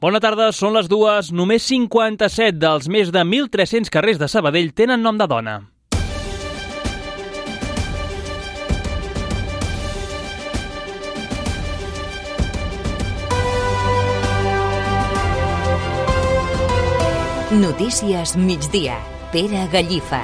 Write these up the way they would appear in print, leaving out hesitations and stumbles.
Bona tarda, són les 2. Només 57 dels més de 1.300 carrers de Sabadell tenen nom de dona. Notícies migdia. Pere Gallifa.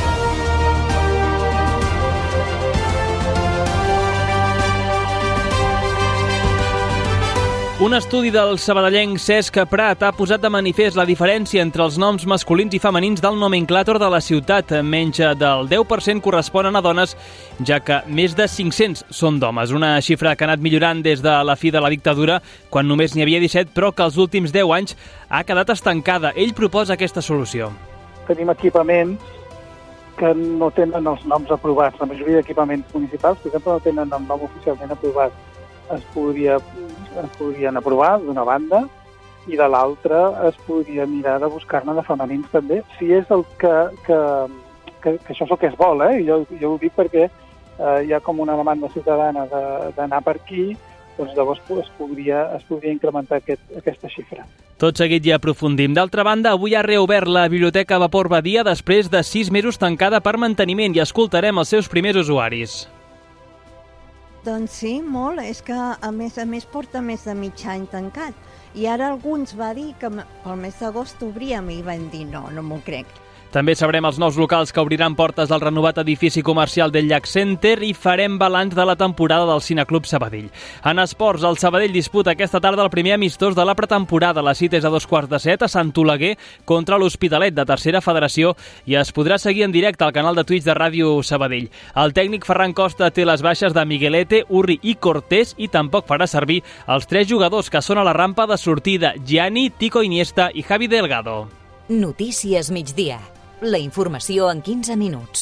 Un estudi del sabadellenc Cesc Prat ha posat de manifest la diferència entre els noms masculins i femenins del nomenclàtor de la ciutat. Menys del 10% corresponen a dones, ja que més de 500 són d'homes. Una xifra que ha anat millorant des de la fi de la dictadura, quan només n'hi havia 17, però que els últims 10 anys ha quedat estancada. Ell proposa aquesta solució. Tenim equipaments que no tenen els noms aprovats. La majoria d'equipaments municipals, per exemple, no tenen el nom oficialment aprovat. Es podrien aprovar d'una banda i de l'altra es podria mirar de buscar-ne de femenins també, si és el que això és el que es vol, Jo ho dic perquè hi ha com una demanda ciutadana d'anar per aquí, doncs llavors es podria incrementar aquesta xifra. Tot seguit ja aprofundim. D'altra banda, avui ha reobert la Biblioteca Vapor Badia després de 6 mesos tancada per manteniment i escoltarem els seus primers usuaris. Doncs sí, molt. És que, a més, porta més de mig any tancat. I ara alguns va dir que pel mes d'agost obríem i van dir no m'ho crec. També sabrem els nous locals que obriran portes del renovat edifici comercial del Llac Center i farem balanç de la temporada del Cineclub Sabadell. En esports, el Sabadell disputa aquesta tarda el primer amistós de la pretemporada. La cita és a 6:45 a Sant Oleguer contra l'Hospitalet de Tercera Federació i es podrà seguir en directe al canal de Twitch de Ràdio Sabadell. El tècnic Ferran Costa té les baixes de Miguelete, Urri i Cortés i tampoc farà servir els 3 jugadors que són a la rampa de sortida: Gianni, Tico Iniesta i Javi Delgado. Notícies migdia. La informació en 15 minuts.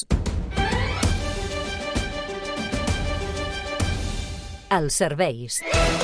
Els serveis.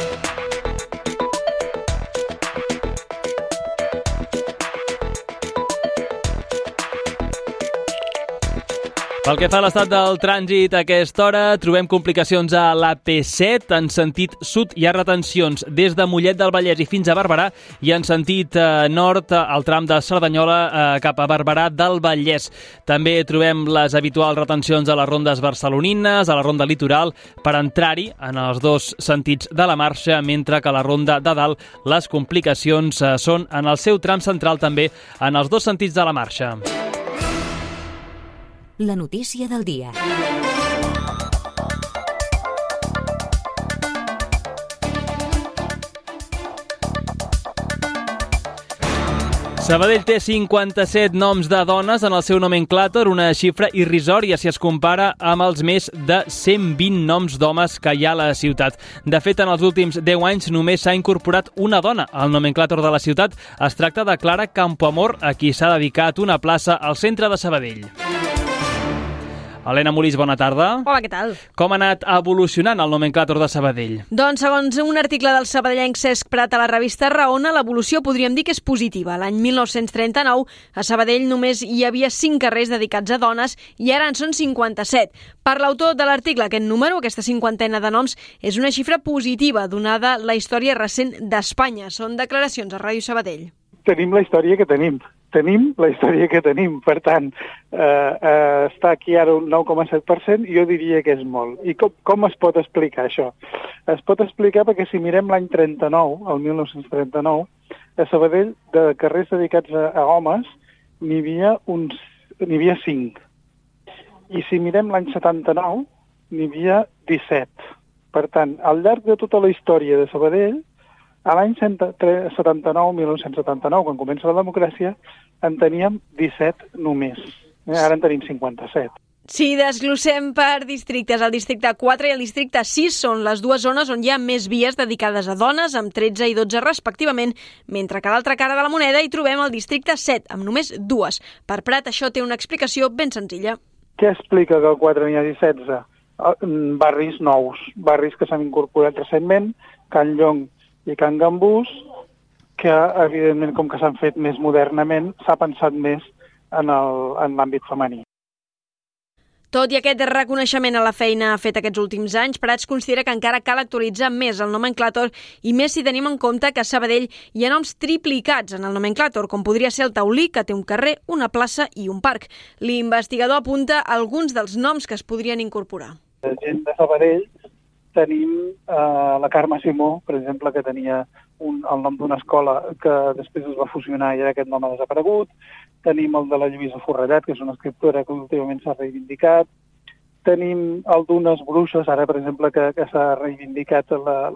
Pel que fa a l'estat del trànsit a aquesta hora, trobem complicacions a l'AP7 en sentit sud. Hi ha retencions des de Mollet del Vallès i fins a Barberà i en sentit nord al tram de Cerdanyola cap a Barberà del Vallès. També trobem les habituals retencions a les rondes barcelonines, a la ronda litoral, per entrar-hi en els dos sentits de la marxa, mentre que a la ronda de dalt les complicacions són en el seu tram central també en els dos sentits de la marxa. La notícia del dia. Sabadell té 57 noms de dones en el seu nomenclàtor, una xifra irrisòria si es compara amb els més de 120 noms d'homes que hi ha a la ciutat. De fet, en els últims 10 anys només s'ha incorporat una dona al nomenclàtor de la ciutat. Es tracta de Clara Campoamor, a qui s'ha dedicat una plaça al centre de Sabadell. Helena Molís, bona tarda. Hola, què tal? Com ha anat evolucionant el nomenclàtor de Sabadell? Doncs, segons un article del sabadellenc Cesc Prat a la revista Raona, l'evolució podríem dir que és positiva. L'any 1939, a Sabadell només hi havia 5 carrers dedicats a dones i ara en són 57. Per l'autor de l'article, aquest número, aquesta cinquantena de noms, és una xifra positiva, donada la història recent d'Espanya. Són declaracions a Ràdio Sabadell. Tenim la història que tenim. Per tant, està aquí ara un 9,7%, jo diria que és molt. I com es pot explicar això? Es pot explicar perquè si mirem l'any 39, el 1939, a Sabadell, de carrers dedicats a homes, n'hi havia 5. I si mirem l'any 79, n'hi havia 17. Per tant, al llarg de tota la història de Sabadell, a l'any 1979, quan comença la democràcia, en teníem 17 només. Ara en tenim 57. Si desglossem per districtes, el districte 4 i el districte 6 són les dues zones on hi ha més vies dedicades a dones, amb 13 i 12 respectivament, mentre que a l'altra cara de la moneda hi trobem el districte 7, amb només 2. Per Prat, això té una explicació ben senzilla. Què explica que al 4 n'hi hagi 16? Barris nous, barris que s'han incorporat recentment, Can Llong i Can Gambús, que evidentment com que s'han fet més modernament s'ha pensat més en l'àmbit femení. Tot i aquest reconeixement a la feina feta aquests últims anys, Prats considera que encara cal actualitzar més el nomenclàtor i més si tenim en compte que a Sabadell hi ha noms triplicats en el nomenclàtor, com podria ser el Taulí, que té un carrer, una plaça i un parc. L'investigador apunta alguns dels noms que es podrien incorporar. La gent de Sabadell tenim la Carme Simó, per exemple, que tenia el nom d'una escola que després es va fusionar i ara aquest nom ha desaparegut. Tenim el de la Lluïsa Forrellat, que és una escriptora que últimament s'ha reivindicat. Tenim el d'unes bruixes, ara, per exemple, que s'ha reivindicat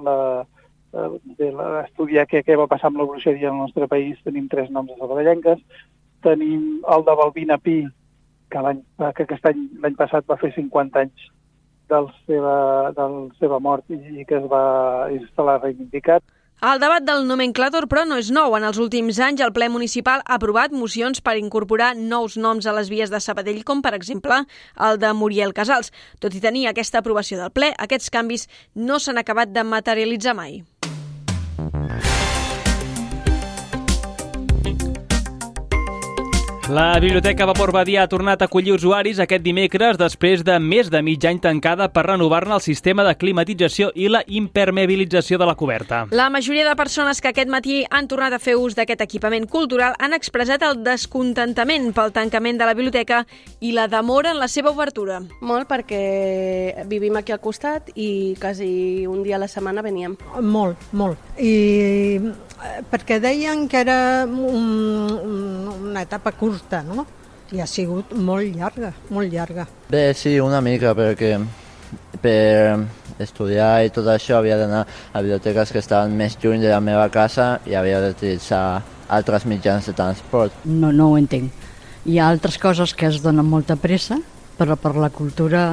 estudiar què va passar amb la bruixeria al nostre país. Tenim 3 noms de sabadellenques. Tenim el de Balbina Pi, que l'any passat va fer 50 anys de la seva mort i que se l'ha reivindicat. El debat del nomenclàtor, però, no és nou. En els últims anys, el ple municipal ha aprovat mocions per incorporar nous noms a les vies de Sabadell, com, per exemple, el de Muriel Casals. Tot i tenir aquesta aprovació del ple, aquests canvis no s'han acabat de materialitzar mai. La Biblioteca Vapor Badia ha tornat a acollir usuaris aquest dimecres després de més de mig any tancada per renovar-ne el sistema de climatització i la impermeabilització de la coberta. La majoria de persones que aquest matí han tornat a fer ús d'aquest equipament cultural han expressat el descontentament pel tancament de la biblioteca i la demora en la seva obertura. Molt, perquè vivim aquí al costat i quasi un dia a la setmana veníem. Molt. I perquè deien que era una etapa curta, no? I ha sigut molt llarga. Bé, sí, una mica, perquè per estudiar i tot això havia d'anar a biblioteques que estaven més lluny de la meva casa i havia d'utilitzar altres mitjans de transport. No ho entenc. Hi ha altres coses que es donen molta pressa, però per la cultura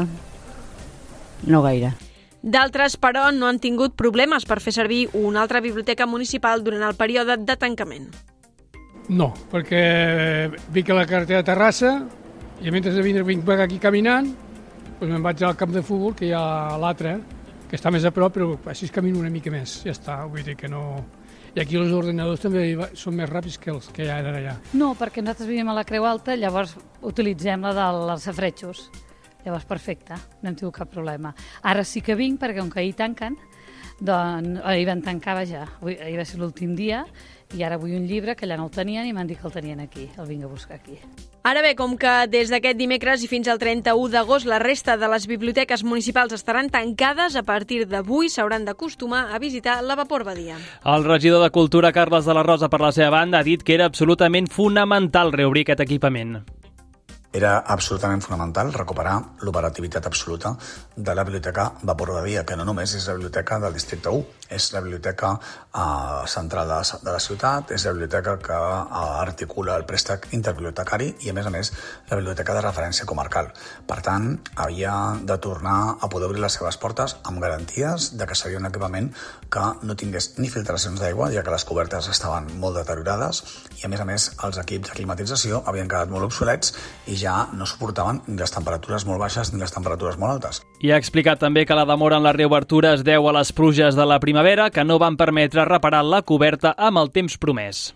no gaire. D'altres, però, no han tingut problemes per fer servir una altra biblioteca municipal durant el període de tancament. No, perquè vinc a la carretera de Terrassa i mentre vinc aquí caminant doncs me'n vaig al camp de futbol, que hi ha l'altre, que està més a prop, però així camino una mica més, ja està, vull dir que no... I aquí els ordenadors també són més ràpids que els que hi ha allà. No, perquè nosaltres vivim a la Creu Alta, llavors utilitzem la dels safretxos. Llavors, perfecte, no hem tingut cap problema. Ara sí que vinc, perquè com que ahir tanquen, doncs ahir van tancar, vaja, ahir va ser l'últim dia, i ara vull un llibre que allà no el tenien i m'han dit que el tenien aquí, el vinc a buscar aquí. Ara bé, com que des d'aquest dimecres i fins al 31 d'agost la resta de les biblioteques municipals estaran tancades, a partir d'avui s'hauran d'acostumar a visitar la Vapor Badia. El regidor de Cultura, Carles de la Rosa, per la seva banda, ha dit que era absolutament fonamental reobrir aquest equipament. Era absolutament fonamental recuperar l'operativitat absoluta de la Biblioteca Vapor Badia, que no només és la biblioteca del districte 1, és la biblioteca central de la ciutat, és la biblioteca que articula el préstec interbibliotecari i, a més, la biblioteca de referència comarcal. Per tant, havia de tornar a poder obrir les seves portes amb garanties de que seria un equipament que no tingués ni filtracions d'aigua, ja que les cobertes estaven molt deteriorades i, a més, els equips de climatització havien quedat molt obsolets i ja no suportaven ni les temperatures molt baixes ni les temperatures molt altes. I ha explicat també que la demora en la reobertura es deu a les pluges de la primavera, que no van permetre reparar la coberta amb el temps promès.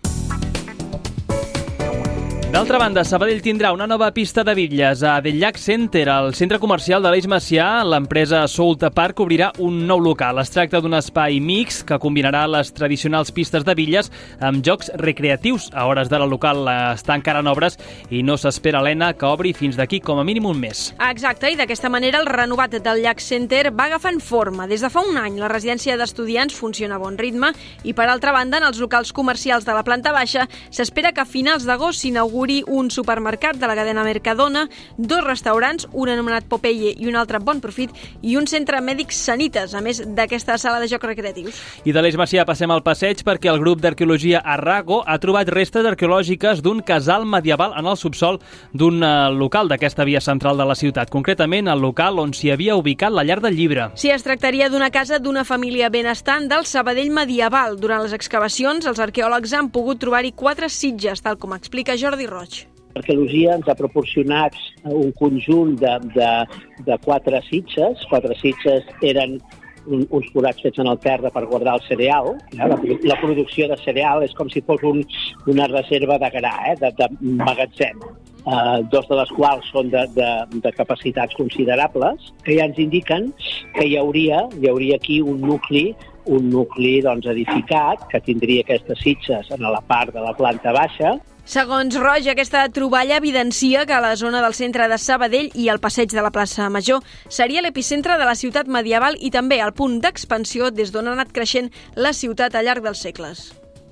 D'altra banda, Sabadell tindrà una nova pista de bitlles a The Llac Center, al centre comercial de l'Eix Macià. L'empresa Solta Park obrirà un nou local. Es tracta d'un espai mix que combinarà les tradicionals pistes de bitlles amb jocs recreatius. A hores d'ara el local està encara en obres i no s'espera, Helena, que obri fins d'aquí com a mínim un mes. Exacte, i d'aquesta manera el renovat del Llac Center va agafant forma. Des de fa un any la residència d'estudiants funciona a bon ritme i, per altra banda, en els locals comercials de la planta baixa s'espera que a finals d'agost s'inauguri un supermercat de la cadena Mercadona, 2 restaurants, un anomenat Popeye i un altre Bon Profit, i un centre mèdic Sanitas, a més d'aquesta sala de jocs recreatius. I de l'Eix Macià passem al passeig perquè el grup d'arqueologia Arrago ha trobat restes arqueològiques d'un casal medieval en el subsol d'un local d'aquesta via central de la ciutat, concretament el local on s'hi havia ubicat la llar del llibre. Sí, es tractaria d'una casa d'una família benestant del Sabadell medieval. Durant les excavacions, els arqueòlegs han pogut trobar-hi 4 sitges, tal com explica Jordi Roig. L'arqueologia ens ha proporcionat un conjunt de 4 sitges. 4 sitges eren uns forats fets en el terra per guardar el cereal. La producció de cereal és com si fos una reserva de gra, de magatzem. dos de les quals són de capacitats considerables, que ja ens indiquen que hi hauria aquí un nucli doncs, edificat, que tindria aquestes sitges en la part de la planta baixa. Segons Roig, aquesta troballa evidencia que la zona del centre de Sabadell i el passeig de la plaça Major seria l'epicentre de la ciutat medieval i també el punt d'expansió des d'on ha anat creixent la ciutat al llarg dels segles.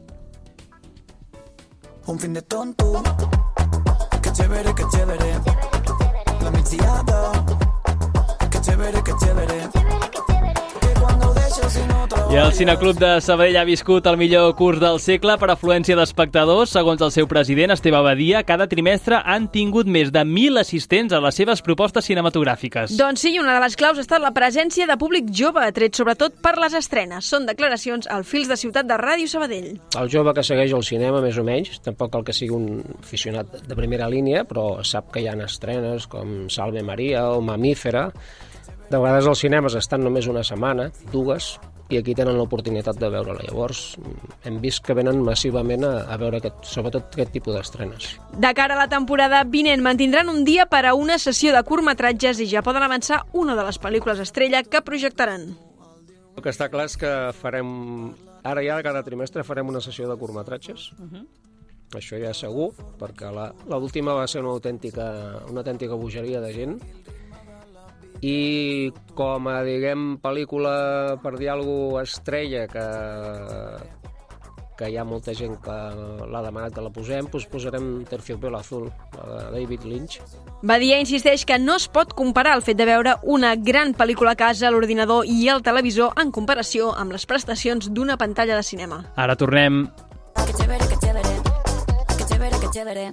Un fin de tonto, que chévere, la mixdiada, que chévere, que cuando dejes sin otra... I el Cineclub de Sabadell ha viscut el millor curs del segle per afluència d'espectadors. Segons el seu president, Esteve Badia, cada trimestre han tingut més de 1.000 assistents a les seves propostes cinematogràfiques. Doncs sí, una de les claus ha estat la presència de públic jove, tret sobretot per les estrenes. Són declaracions al Fils de Ciutat de Ràdio Sabadell. El jove que segueix el cinema, més o menys, tampoc cal que sigui un aficionat de primera línia, però sap que hi ha estrenes com Salve Maria o Mamífera. De vegades els cinemes estan només una setmana, 2, i aquí tenen l'oportunitat de veure-la. Llavors, hem vist que venen massivament a veure sobretot aquest tipus d'estrenes. De cara a la temporada vinent, mantindran un dia per a una sessió de curtmetratges i ja poden avançar una de les pel·lícules estrella que projectaran. El que està clar és que farem, ara ja cada trimestre farem una sessió de curtmetratges. Això ja segur, perquè l'última va ser una autèntica bogeria de gent. I com a, diguem, pel·lícula, per dir alguna cosa, estrella, que hi ha molta gent que l'ha demanat que la posem, doncs posarem Terciopelo Azul, de David Lynch. Badia insisteix que no es pot comparar el fet de veure una gran pel·lícula a casa, a l'ordinador i al televisor en comparació amb les prestacions d'una pantalla de cinema. Ara tornem. Que chévere.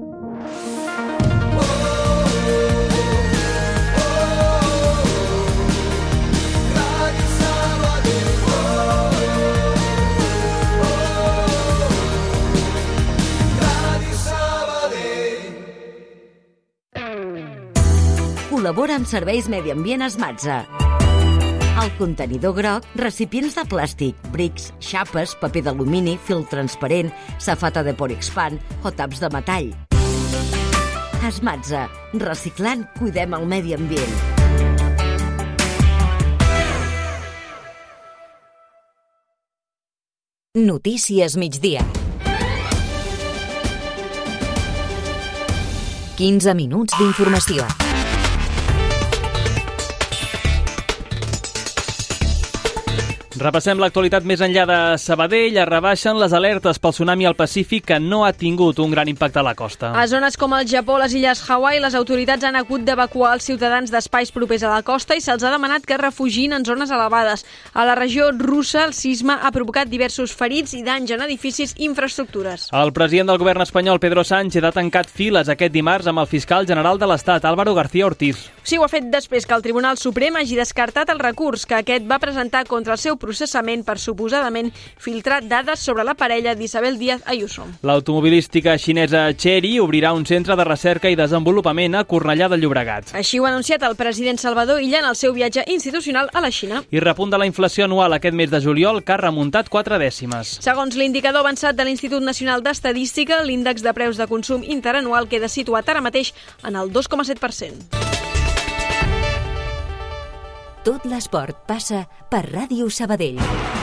Col·labora amb Serveis Medi Ambient Esmatza. El contenidor groc, recipients de plàstic, brics, xapes, paper d'alumini, fil transparent, safata de Porexpan o taps de metall. Esmatza. Reciclant, cuidem el medi ambient. Notícies migdia. 15 minuts d'informació. Repassem l'actualitat més enllà de Sabadell. Es rebaixen les alertes pel tsunami al Pacífic, que no ha tingut un gran impacte a la costa. A zones com el Japó, les illes Hawaii, les autoritats han hagut d'evacuar els ciutadans d'espais propers a la costa i se'ls ha demanat que refugin en zones elevades. A la regió russa, el sisme ha provocat diversos ferits i danys en edificis i infraestructures. El president del govern espanyol, Pedro Sánchez, ha tancat files aquest dimarts amb el fiscal general de l'Estat, Álvaro García Ortiz. Sí, ho ha fet després que el Tribunal Suprem hagi descartat el recurs que aquest va presentar contra el seu processament per suposadament filtrar dades sobre la parella d'Isabel Díaz Ayuso. L'automobilística xinesa Chery obrirà un centre de recerca i desenvolupament a Cornellà de Llobregat. Així ho ha anunciat el president Salvador Illa en el seu viatge institucional a la Xina. I repunta la inflació anual aquest mes de juliol, que ha remuntat 4 dècimes. Segons l'indicador avançat de l'Institut Nacional d'Estadística, l'índex de preus de consum interanual queda situat ara mateix en el 2,7%. Tot l'esport passa per Ràdio Sabadell.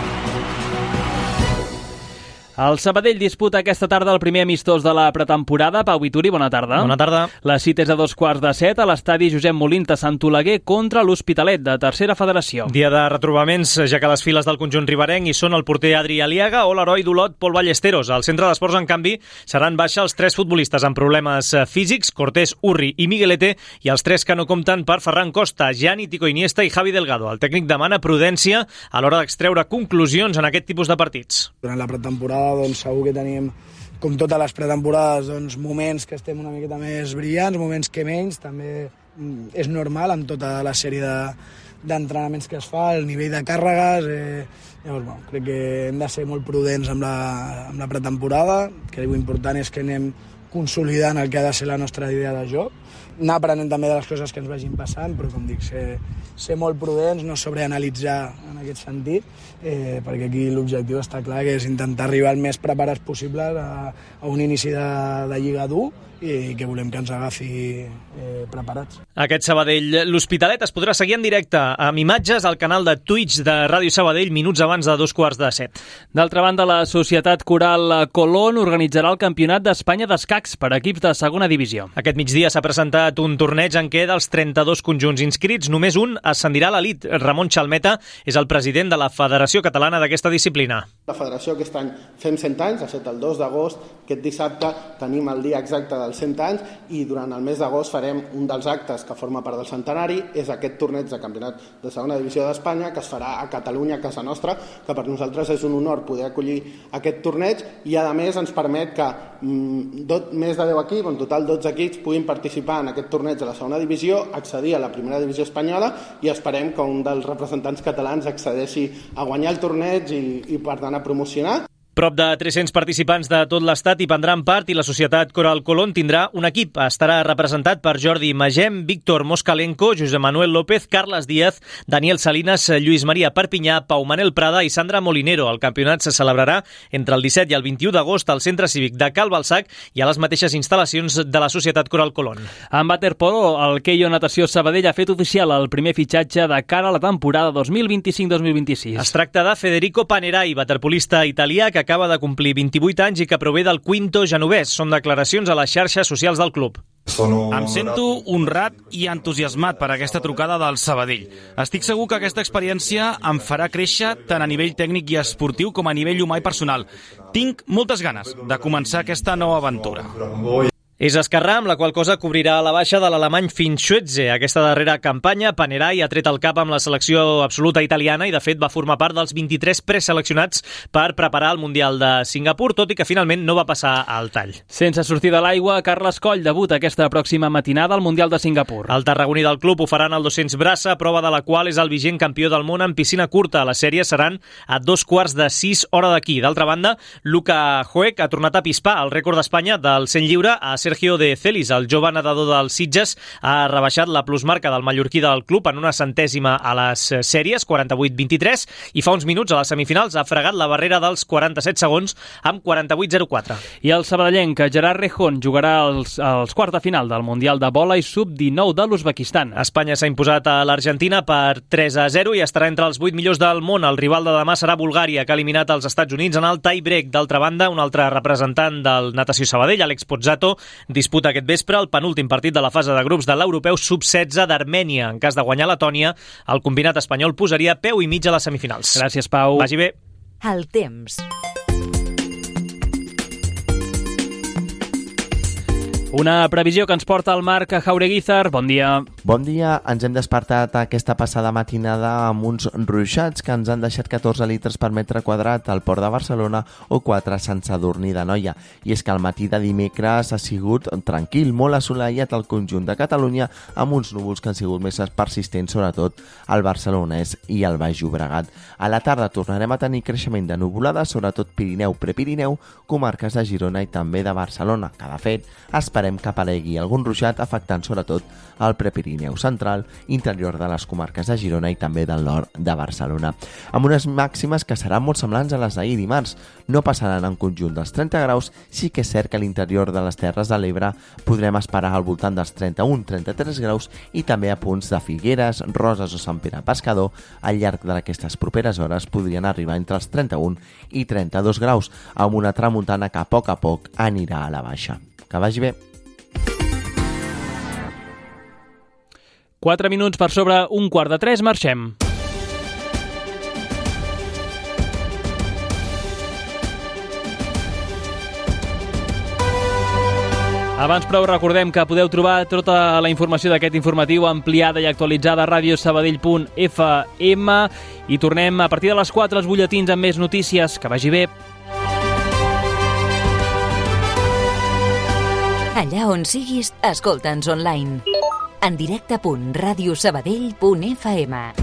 El Sabadell disputa aquesta tarda el primer amistós de la pretemporada. Pau Vituri, bona tarda. Bona tarda. La cita és a 2:15 a l'estadi Josep Molins de Sant Oleguer contra l'Hospitalet de Tercera Federació. Dia de retrobaments, ja que les files del conjunt riberenc hi són el porter Adri Aliaga o l'heroi d'Olot Pol Ballesteros. Al centre d'esports, en canvi, seran baixa els 3 futbolistes amb problemes físics, Cortés, Urri i Miguelete, i els 3 que no compten per Ferran Costa, Gianni, Tico Iniesta i Javi Delgado. El tècnic demana prudència a l'hora d'extreure conclusions en aquest tipus de partits. Durant la pretemporada doncs, segur que tenim, com totes les pretemporades, doncs, moments que estem una miqueta més brillants, moments que menys. També és normal amb tota la sèrie d'entrenaments que es fa, el nivell de càrregues, Llavors, bueno, crec que hem de ser molt prudents amb la pretemporada, que l'important és que anem consolidant el que ha de ser la nostra idea de joc, anar aprenent també de les coses que ens vagin passant, però com dic, ser molt prudents, no sobreanalitzar en aquest sentit, perquè aquí l'objectiu està clar, que és intentar arribar el més preparats possible a un inici de Lliga dur, i que volem que ens agafi preparats. Aquest Sabadell, l'Hospitalet es podrà seguir en directe amb imatges al canal de Twitch de Ràdio Sabadell minuts abans de 7:15. D'altra banda, la Societat Coral Colón organitzarà el Campionat d'Espanya d'escacs per equips de segona divisió. Aquest migdia s'ha presentat un torneig en què dels 32 conjunts inscrits, només un ascendirà a l'elit. Ramon Chalmeta és el president de la Federació Catalana d'aquesta disciplina. La federació aquest any fem 100 anys, ha estat el 2 d'agost, aquest dissabte tenim el dia exacte dels 100 anys i durant el mes d'agost farem un dels actes que forma part del centenari, és aquest torneig de campionat de segona divisió d'Espanya que es farà a Catalunya, a casa nostra, que per nosaltres és un honor poder acollir aquest torneig i a més ens permet que més de 10 equips, en total 12 equips, puguin participar en aquest torneig de la segona divisió, accedir a la primera divisió espanyola i esperem que un dels representants catalans accedeixi a guanyar el torneig i per tant a promocionar. Prop de 300 participants de tot l'estat hi prendran part i la Societat Coral Colón tindrà un equip. Estarà representat per Jordi Magem, Víctor Moscalenco, José Manuel López, Carles Díaz, Daniel Salinas, Lluís Maria Perpinyà, Pau Manel Prada i Sandra Molinero. El campionat se celebrarà entre el 17 i el 21 d'agost al Centre Cívic de Cal Balsac i a les mateixes instal·lacions de la Societat Coral Colón. En waterpolo, el Keio Natació Sabadell ha fet oficial el primer fitxatge de cara a la temporada 2025-2026. Es tracta de Federico Panerai, waterpolista italià que acaba de complir 28 anys i que prové del Quinto Genovès. Són declaracions a les xarxes socials del club. Em sento honrat i entusiasmat per aquesta trucada del Sabadell. Estic segur que aquesta experiència em farà créixer tant a nivell tècnic i esportiu com a nivell humà i personal. Tinc moltes ganes de començar aquesta nova aventura. És esquerrà, amb la qual cosa cobrirà la baixa de l'alemany Finn Schütze. Aquesta darrera campanya, Panerai ha tret el cap amb la selecció absoluta italiana i, de fet, va formar part dels 23 preseleccionats per preparar el Mundial de Singapur, tot i que finalment no va passar al tall. Sense sortir de l'aigua, Carles Coll debuta aquesta pròxima matinada al Mundial de Singapur. El tarragoní del club ho faran al 200 braça, prova de la qual és el vigent campió del món en piscina curta. Les sèries seran a 5:45 hora d'aquí. D'altra banda, Luca Hoek ha tornat a pispar el rècord d'Espanya del 100 lliure a Sergio de Celis. El jove nedador del Sitges ha rebaixat la plusmarca del mallorquí del club en una centèsima a les sèries, 48-23, i fa uns minuts a les semifinals ha fregat la barrera dels 47 segons amb 48-04. I el sabadellenc Gerard Rejón jugarà als quarts de final del Mundial de Vòlei Sub-19 de l'Uzbekistan. Espanya s'ha imposat a l'Argentina per 3-0 i estarà entre els 8 millors del món. El rival de demà serà Bulgària, que ha eliminat els Estats Units en el tie-break. D'altra banda, un altre representant del Natació Sabadell, Àlex Pozzato, disputa aquest vespre el penúltim partit de la fase de grups de l'Europeu Sub-16 d'Armènia. En cas de guanyar Letònia, el combinat espanyol posaria peu i mig a les semifinals. Gràcies, Pau. Vagi bé. El temps. Una previsió que ens porta el Marc Jaureguizar. Bon dia. Bon dia. Ens hem despertat aquesta passada matinada amb uns ruixats que ens han deixat 14 litres per metre quadrat al Port de Barcelona o 4 a Sant Sadurní d'Anoia. I és que el matí de dimecres ha sigut tranquil, molt assolellat al conjunt de Catalunya, amb uns núvols que han sigut més persistents, sobretot al Barcelonès i al Baix Llobregat. A la tarda tornarem a tenir creixement de nuvolada, sobretot Pirineu, Prepirineu, comarques de Girona i també de Barcelona, que de fet esperem que aparegui algun ruixat afectant sobretot el Prepirineu central, interior de les comarques de Girona i també del nord de Barcelona. Amb unes màximes que seran molt semblants a les d'ahir dimarts. No passaran en conjunt dels 30 graus, sí que és cert que a l'interior de les Terres de l'Ebre podrem esperar al voltant dels 31-33 graus i també a punts de Figueres, Roses o Sant Pere Pescador. Al llarg d'aquestes properes hores podrien arribar entre els 31 i 32 graus, amb una tramuntana que a poc anirà a la baixa. Que vagi bé. 4 minuts per sobre 2:15, marxem. Abans, però, recordem que podeu trobar tota la informació d'aquest informatiu ampliada i actualitzada a radiosabadell.fm i tornem a partir de les 4 els butlletins amb més notícies. Que vagi bé. Allà on siguis, escolta'ns online. En directe.radiosabadell.fm